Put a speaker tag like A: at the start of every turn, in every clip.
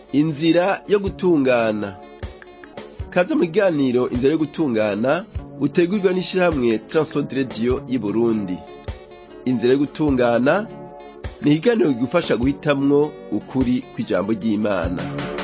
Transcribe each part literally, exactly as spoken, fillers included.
A: Inzira yo gutungana. Kaza mu kiganiro inzira yo gutungana utegurirwa n'ishirahamwe Transworld Radio y'i Burundi. Inzira yo gutungana ni ikiganiro kigufasha guhitamwo ukuri kw'ijambo ry'Imana.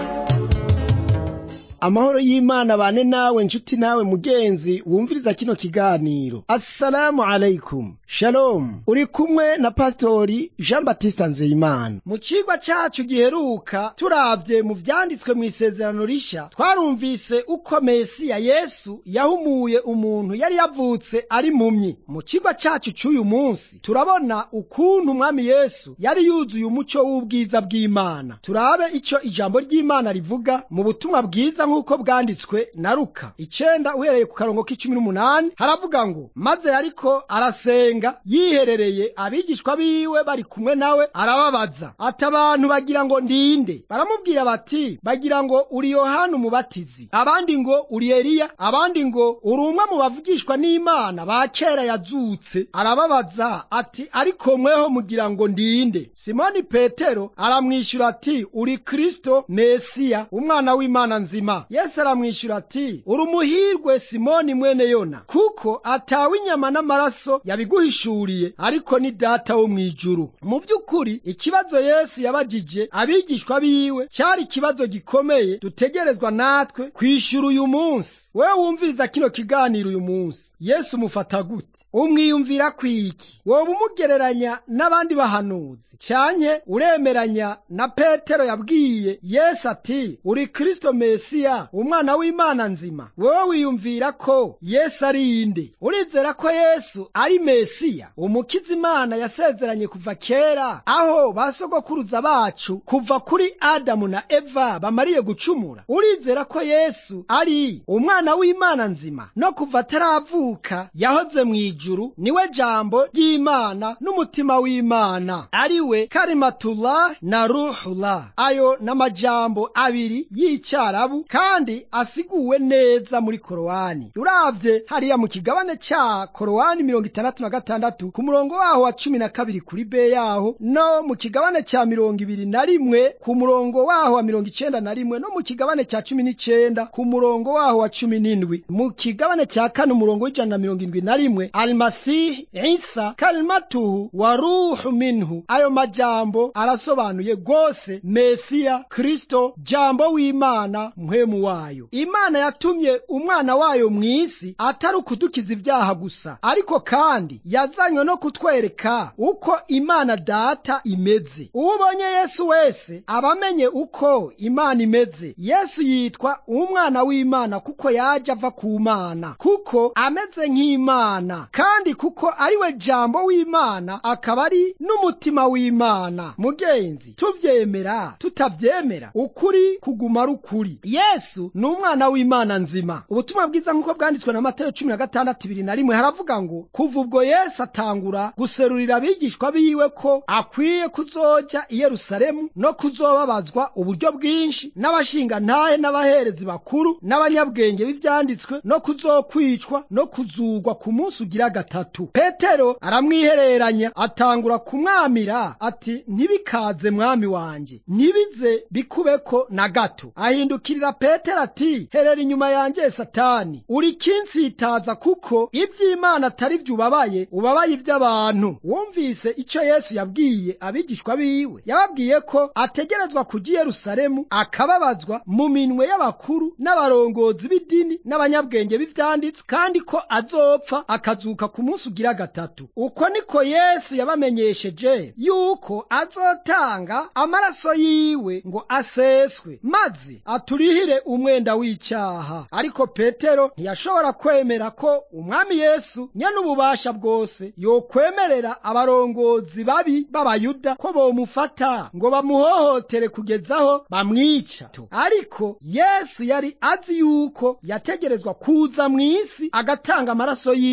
B: Amahoro y'Imana bane nawe nshuti nawe mugenzi wumviriza kino kiganiro. Assalamu alaikum. Shalom. Uri kumwe na Pastori Jean Baptiste Nzeyimana. Mu cigwa cacu giheruka turavye mu vyanditswe mu isezerano risha, twarumvise uko Mesiya Yesu yahumuye umuntu yari yavutse ari mumyi. Mu cigwa cacu c'uyu munsi turabona ukuntu Umwami Yesu yari yuzuye umuco w'ubwiza bw'Imana. Turabe ico ijambo ry'Imana rivuga mu butumwa bwiza nk'uko bwanditswe na Luka icenda uhereye ku karongo k'icumi n'umunani. Haravuga ngo maze yariko arasenga yiherereye, abigishwa biwe bari kumwe nawe, arababaza ati abantu bagira ngo ndinde? Baramubwira bati bagira ngo uri Yohana umubatizi, abandi ngo uri Eliya, abandi ngo uri umwe mu bavugishwa n'Imana ba kera yazutse. Arababaza ati ariko mweho mugira ngo ndinde? Simoni Petero aramwishyura ati uri Kristo Mesiya, umwana w'Imana nzima. Yesu aramwishyura ati uri umuhirwe Simoni mwene Yona, kuko atawe inyama n'amaraso yabiguhishuriye, ariko ni Data wo mw'ijuru. Mu vy'ukuri ikibazo Yesu yabajije abigishwa biwe cyari ikibazo gikomeye dutegerezwa natwe kwishura uyu munsi. Wewe wumviriza kino kiganiro uyu munsi, Yesu mufata gute? Umwiyumvira kwiki? Woba umugereranya n'abandi bahanuzi, canke uremeranya na Petero yabwiye Yesu ati uri Kristo Mesiya, umwana w'Imana nzima? Wewe wiyumvira ko Yesu ari inde? Urizera ko Yesu ari Mesiya, umukiza Imana yasezeranye kuva kera, aho basogokuruza bacu kuva kuri Adamu na Eva bamariye gucumura? Urizera ko Yesu ari umwana w'Imana nzima, no kuva ataravuka yahoze mw'ijuru, niwe jambo ry'Imana n'umutima w'Imana, ari we Kalimatullah na Ruhullah? Ayo n'amajambo abiri y'Icyarabu kandi asiguwe neza muri Korowani. Uravye hariya mu kigabane ca Korowani mirongo itandatu na gatandatu ku murongo waho wa cumi na kabiri kuri be yaho, no mu kigabane ca mirongo ibiri na rimwe ku murongo waho wa mirongo icenda na rimwe, no mu kigabane ca cumi n'icenda ku murongo waho wa cumi n'indwi, mu kigabane ca kane umurongo w'ijana na mirongo indwi na rimwe Al-Masih Isa kalimatuhu wa ruhu minhu. Ayo majambo arasobanuye gose Mesiya, Kristo, jambo w'Imana, mpwemu wayo. Imana yatumye umwana wayo mw'isi atari ukudukiza ivyaha gusa, ariko kandi yazanywe no kutwereka uko Imana Data imeze. Uwubonye Yesu wese abamenye uko Imana imeze. Yesu yitwa umwana w'Imana kuko yaje ava ku Mana, kuko ameze nk'Imana, kandi kuko ari we jambo w'Imana, akaba ari n'umutima w'Imana. Mugenzi, tuvyemera tutavyemera, ukuri kuguma ari ukuri. Yesu ni umwana w'Imana nzima. Ubutumwa bwiza nk'uko bwanditswe na Matayo cumi na gatandatu ibiri na rimwe haravuga ngo kuva ubwo Yesu atangura guserurira abigishwa biwe ko akwiye kuzoja i Yerusalemu no kuzobabazwa uburyo bwinshi n'abashinga ntahe n'abaherezi bakuru n'abanyabwenge b'ivyanditswe, no kuzokwicwa no kuzugwa ku munsi ugira gatatu. Petero aramwihereranya atangura kumwamira ati ntibikaze mwami wanje, ntibize bikubeko na gato. Ahindukirira Petero ati herera inyuma yanje Satani, uri kinsitaza kuko ivy'Imana atari vyubabaye, ubabaye ivy'abantu. Wumvise ico Yesu yabwiye abigishwa biwe? Yababwiye ko ategerezwa kuja i Yerusalemu akababazwa mu minwe y'abakuru n'abarongozi b'idini n'abanyabwenge b'ivyanditswe, kandi ko azopfa akazuka ku munsi ugira gatatu. Uko niko Yesu yabamenyesheje yuko azotanga amaraso yiwe ngo aseswe maze aturihire umwenda w'icyaha. Ariko Petero ntiyashobora kwemera ko umwami Yesu nyene ububasha bwose yokwemerera abarongozi babi b'Abayuda ko bomufata ngo bamuhohotere kugezaho bamwica. Ariko Yesu yari azi yuko yategerezwa kuza mw'isi agatanga amaraso yiwe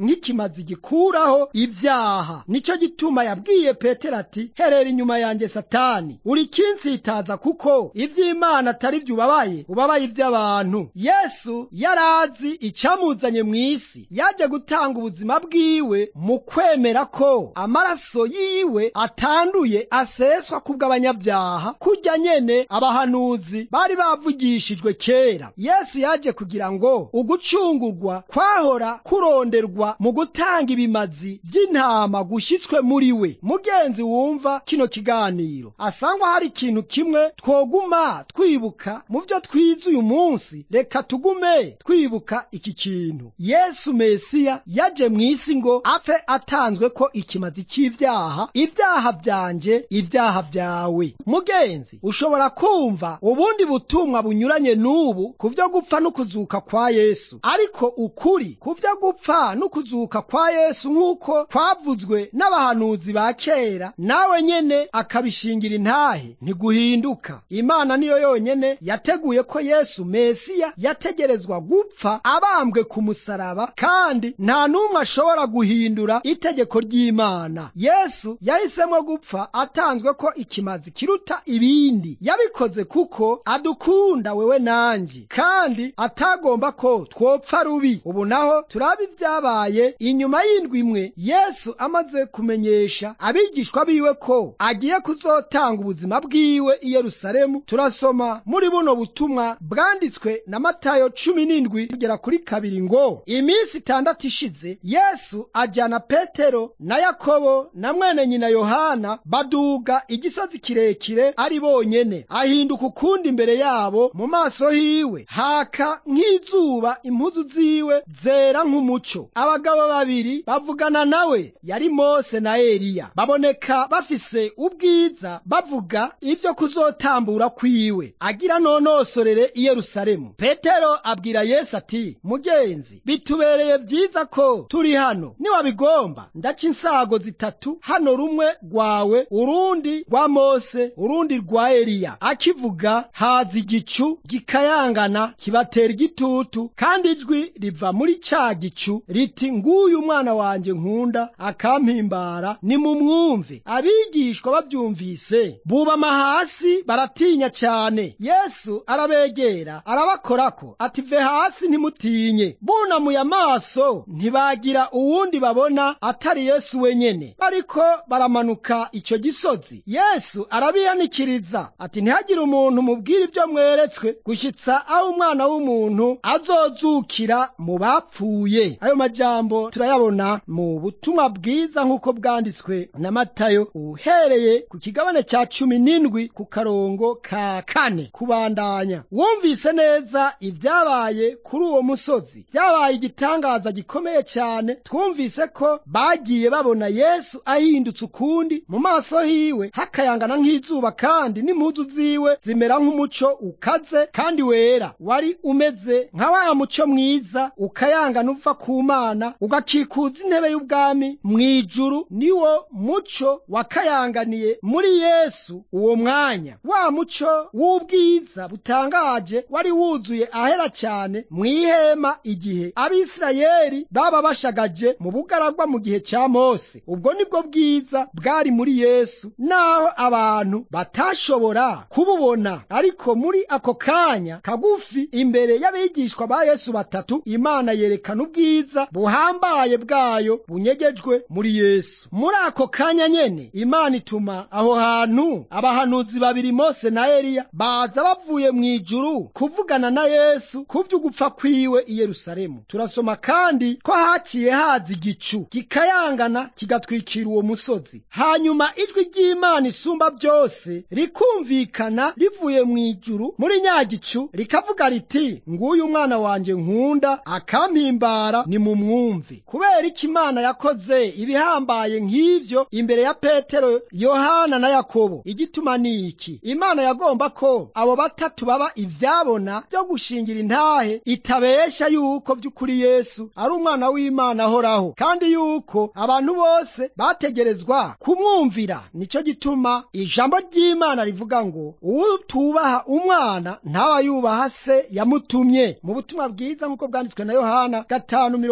B: nk'ikimazi gikuraho ibyaha. Nico gituma yabwiye Petero ati, herera inyuma yanjye Satani, uri kinsitaza kuko ivy'Imana atari vyo ubabaye, ubabaye ivy'abantu. Yesu yarazi icamuzanye mw'isi, yaje gutanga ubuzima bwiwe mu kwemera ko amaraso yiwe atanduye aseswa kubw'abanyabyaha, kurya nyene abahanuzi bari bavugishijwe kera. Yesu yaje kugira ngo ugucungurwa kwahora kuronderwa mu gutanga ibimazi vy'intama gushitswe muri we. Mugenzi wumva kino kiganiro, asangwa hari ikintu kimwe twoguma twibuka mu vyo twize uyu munsi, reka tugume twibuka iki kintu: Yesu Mesiya yaje mw'isi ngo apfe atanzwe ko ikimazi c'ivyaha, ivyaha vyanje, ivyaha vyawe. Mugenzi, ushobora kumva ubundi butumwa bunyuranye n'ubu kuvyo gupfa n'ukuzuka kwa Yesu, ariko ukuri kuvyo gupfa n'ukuzuka kwa Yesu nk'uko kwavuzwe n'abahanuzi ba kera, nawe nyene akabishingira intahe, ntiguhinduka. Imana niyo yonyene yateguye ko Yesu Mesiya yategerezwa gupfa abambwe ku musaraba, kandi nta numwe ashobora guhindura itegeko ry'Imana. Yesu yahisemwo gupfa atanzwe ko ikimazi kiruta ibindi. Yabikoze kuko adukunda wewe nanje, kandi atagomba ko twopfa rubi. Ubu naho turaba ivyabaye inyuma y'indwi imwe Yesu amaze kumenyesha abigishwa biwe ko agiye kuzotanga ubuzima bwiwe i Yerusalemu. Turasoma muri buno butumwa bwanditswe na Matayo cumi n'indwi kugera kuri kabiri ngo, iminsi itandatu ishize Yesu ajana Petero na Yakobo na mwene nyina Yohana baduga igisozi kirekire ari bonyene. Ahinduka ukundi imbere yabo, mu maso hiwe haka nk'izuba, impuzu ziwe zera nk'umuco. Abagabo babiri bavugana nawe, yari Mose na Eliya, baboneka bafise ubwiza, bavuga ivyo kuzotambura kwiwe agira nonosorere i Yerusalemu. Petero abwira Yesu ati, mugenzi, bitubereye vyiza ko turi hano. Niwabigomba ndaca insago zitatu, hano rumwe rwawe, urundi rwa Mose, urundi rwa Eliya. Akivuga haza igicu gikayangana kibatera igitutu, kandi ijwi riva muri ca gicu riti, nguyu umwana wanje nkunda akampimbara, nimumwumve. Abigishwa bavyumvise bubama hasi baratinya cyane. Yesu arabegera arabakorako ati, ve hasi ntimutinye. Bunamuye amaso ntibagira uwundi babona atari Yesu wenyene. Ariko baramanuka ico gisozi, Yesu arabiyanikiriza ati, ntihagire umuntu mubwira ivyo mweretswe gushitsa aho umwana w'umuntu azozukira mu bapfuye. Ayo majambo turayabona mu butumwa bwiza nk'uko bwanditswe na Matayo, uhereye ku kigabane ca cumi n'indwi ku karongo ka kane kubandanya. Wumvise neza ivyabaye kuri uwo musozi, vyabaye igitangaza gikomeye cyane. Twumvise ko bagiye babona Yesu ahindutse ukundi, mu maso hiwe hakayangana nk'izuba, kandi n'impuzu ziwe zimera nk'umuco ukaze kandi wera. Wari umeze nka wa muco mwiza ukayangana uva ku Mana ugakikuza intebe y'ubwami mw'ijuru. Niwo muco wakayanganiye muri Yesu uwo mwanya. Wa muco w'ubwiza butangaje wari wuzuye ahera cyane mw'ihema igihe Abisirayeli baba bashagaje mu bugaragwa mu gihe cya Mose. Ubwo nibwo bwiza bwari muri Yesu, naho abantu batashobora kububona. Ariko muri ako kanya kagufi imbere y'abigishwa ba Yesu batatu, Imana yerekana ubwiza buhambaye bwayo bunyegejwe muri Yesu. Muri ako kanya nyene Imana ituma aho hantu abahanuzi babiri, Mose na Eliya, baza bavuye mw'ijuru kuvugana na Yesu kuvyo gupfa kwiwe i Yerusalemu. Turasoma kandi ko haciye haza igicu gikayangana kigatwikira uwo musozi. Hanyuma ijwi ry'Imana isumba byose rikumvikana rivuye mw'ijuru muri nyagicu, rikavuga riti, nguyu umwana wanje nkunda akampimbara, nimumwumve. Kubera iki Imana yakoze ibihambaye nk'ivyo imbere ya Petero, Yohana na Yakobo? Igituma ni iki: Imana yagomba ko abo batatu baba ivyabona byo gushingira intahe itabesha yuko vy'ukuri Yesu ari umwana w'Imana ahoraho, kandi yuko abantu bose bategerezwa kumwumvira. Nico gituma ijambo ry'Imana rivuga ngo, utubaha umwana ntaba yubaha se yamutumye. Mu butumwa bwiza nk'uko bwanditswe na Yohana gatanu mirongo ibiri na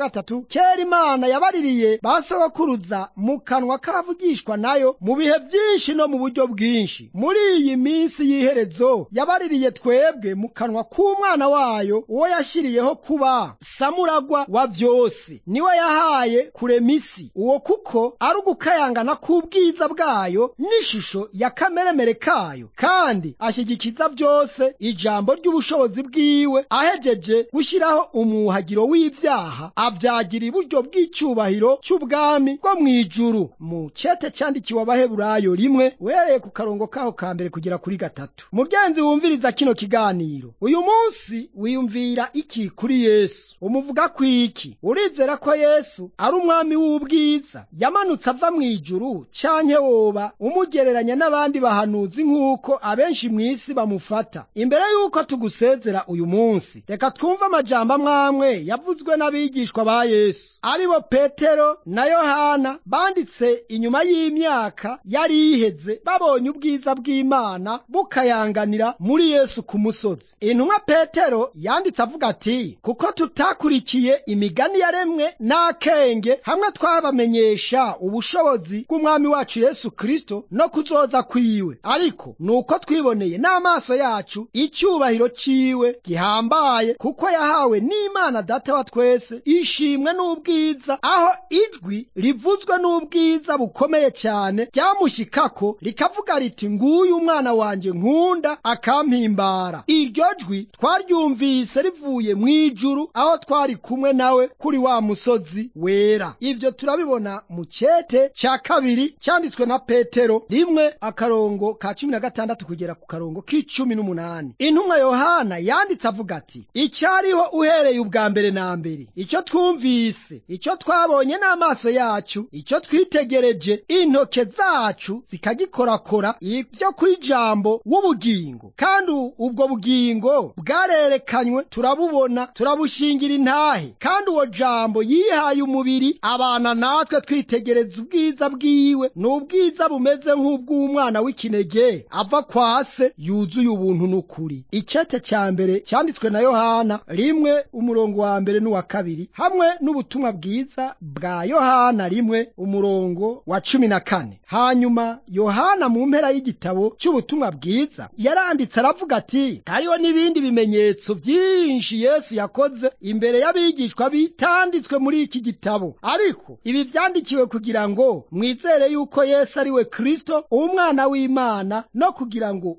B: gatatu, kera Imana yabaririye basogokuruza mu kanwa k'abavugishwa nayo mu bihe byinshi no mu buryo bwinshi. Muri iyi minsi y'iherezo yabaririye twebwe mu kanwa k'umwana wayo, uwo yashyiriyeho kuba samuragwa wa byose. Niwe yahaye kurema isi, uwo kuko ari ugukayangana k'ubwiza bwayo n'ishusho ya kameremere kayo, kandi ashyigikiza byose ijambo ry'ubushobozi bwiwe. Ahejeje gushyiraho umuhagiro w'ibyaha, abyagira iburyo bw'icyubahiro cy'ubwami bwo mu ijuru. Mu cete cyandikiwe Abaheburayo rimwe uhereye ku karongo kaho ka mbere kugera kuri gatatu. Mugenzi wumviriza kino kiganiro, uyu munsi wiyumvira iki kuri Yesu? Umuvuga kwiki? Urizera ko Yesu ari umwami w'ubwiza yamanutse ava mu ijuru, canke woba umugereranya n'abandi bahanuzi nk'uko abenshi mu isi bamufata? Imbere y'uko tugusezera uyu munsi, reka twumve amajambo amwamwe yavuzwe n'abigishwa ba Yesu, aribo Petero na Yohana, banditse inyuma y'imyaka yari iheze babonye ubwiza bw'Imana bukayanganira muri Yesu ku musozi. Intumwa Petero yanditse avuga ati, kuko tutakurikiye imigani yaremwe n'akenge, hamwe twabamenyesha ubushobozi bw'umwami wacu Yesu Kristo no kuzoza kwiwe, ariko nuko twiboneye n'amaso yacu icyubahiro ciwe gihambaye, kuko yahawe n'Imana Data wa twese ishimwe n'ubwiza, aho ijwi rivuzwe n'ubwiza bukomeye cyane ryamushikako rikavuga riti, nguyu umwana wanje nkunda akampimbara. Iryo jwi twaryumvise rivuye mu ijuru, aho twari kumwe nawe kuri wa musozi wera. Ivyo turabibona mu cete cya kabiri cyanditswe na Petero rimwe akarongo ka cumi na gatandatu kugera ku karongo k'icumi n'umunani. Intumwa Yohana yanditse avuga ati, icyariho uhereye ubwa mbere na mbere, icyo twumvise, icyo twabonye n'amaso yacu, icyo twitegereje intoke zacu zikagikorakora, ibyo kuri jambo w'ubugingo, kandi ubwo bugingo bwarerekanywe, turabubona, turabushingira intahe, kandi uwo jambo yihaye umubiri abana natwe, twitegereza ubwiza bwiwe, n'ubwiza bumeze nk'ubw'umwana w'ikinege ava kwa se, yuzuye ubuntu n'ukuri. Icete cya mbere cyanditswe na Yohana rimwe umurongo wa mbere n'uwa kabiri, hamwe n'ubutumwa bwiza bwa Yohana rimwe umurongo wa cumi na kane. Hanyuma Yohana mu mpera y'igitabo cy'ubutumwa bwiza yaranditse aravuga ati, hariho n'ibindi bimenyetso byinshi Yesu yakoze imbere y'abigishwa bitanditswe muri iki gitabo, ariko ibi byandikiwe kugira ngo mwizere yuko Yesu ari we Kristo umwana w'Imana, no kugira ngo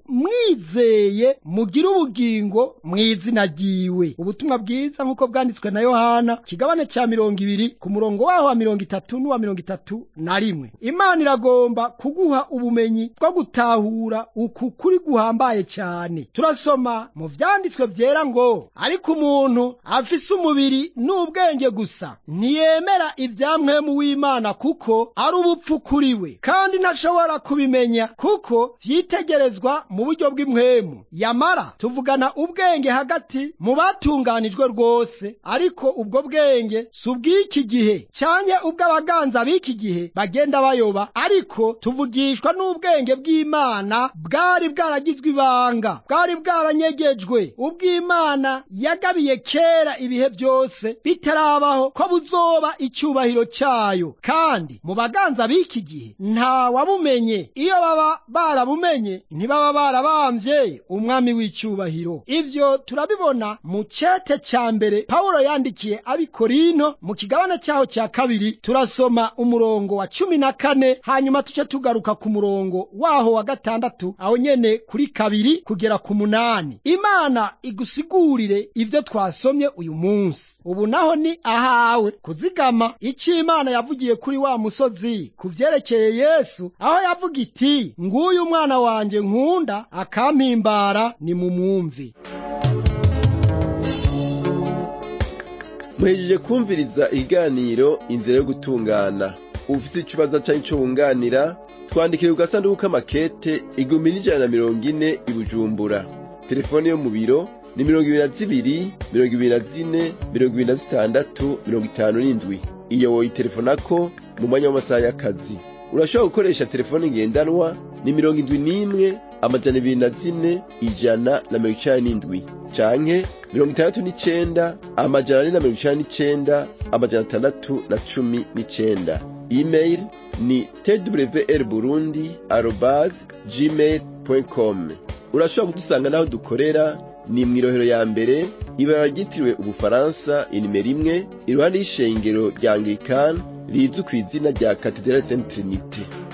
B: mwizeye mugire ubugingo mu izina ryiwe. Ubutumwa bwiza nk'uko bwanditswe na Yohana kigabane cya mirongo ibiri ku murongo waho wa mirongo itatu n'uwa mirongo itatu na rimwe. Imana iragomba kuguha ubumenyi bwo gutahura uku kuri guhambaye cyane. Turasoma mu vyanditswe vyera ngo, ariko umuntu afise umubiri n'ubwenge gusa ntiyemera ivyamwemu w'Imana, kuko ari ubupfu kuri we, kandi ntashobora kubimenya kuko vyitegerezwa mu buryo bw'imwemu. Yamara tuvugana ubwenge hagati mu batunganijwe rwose, ariko ubwo bwenge si ubw'iki gihe canke ubw'abaganza b'iki gihe bagenda bayoba, ariko tuvugishwa n'ubwenge bw'Imana bwari bwaragizwe ibanga, bwari bwaranyegejwe, ubw'Imana yagabiye kera ibihe byose bitarabaho, ko buzoba icyubahiro cyayo. Kandi mu baganza b'iki gihe nta wabumenye, iyo baba barabumenye ntibaba barabambye umwami w'icyubahiro. Ivyo turabibona mu cete cya mbere Paulo yandikiye ab'Ikorinto mu kigabane cyaho cya kabiri, turasoma umurongo wa cumi na kane, hanyuma tuce tugaruka ku murongo waho wa gatandatu, aho nyene kuri kabiri kugera ku munani. Imana igusigurire ivyo twasomye uyu munsi. Ubu naho ni ahawe kuzigama icyo Imana yavugiye kuri wa musozi ku vyerekeye Yesu, aho yavuga iti, nguyu umwana wanje nkunda akampimbara, ni mumwumve.
A: Muhejeje kumviriza ikiganiro inzira yo gutungana. Ufite ikibazo canke ico wunganira, twandikire ku gasanduku k'amakete igihumbi n'ijana na mirongo ine i Bujumbura. Telefone yo mu biro ni mirongo ibiri na zibiri, mirongo ibiri na zine, mirongo ibiri na zitandatu, mirongo itanu n'indwi. Iyo woyitelefonako mu mwanya w'amasaha y'akazi. Urashobora gukoresha telefone ngendanwa ni mirongo indwi n'imwe, amajana ibiri na zine, ijana na mirongo icenda n'indwi, canke mirongo itandatu n'icenda, amajana ane na mirongo icenda n'icenda, amajana atandatu na cumi n'icenda. Email ni t w r burundi arobase gmail dot com. Urashobora kudusanga naho dukorera ni mw'irohero ya mbere ibara ryitiriwe Ubufaransa inimero imwe iruhande y'ishengero rya Anglikani rizwi ku izina rya Cathedrale Sainte Trinité.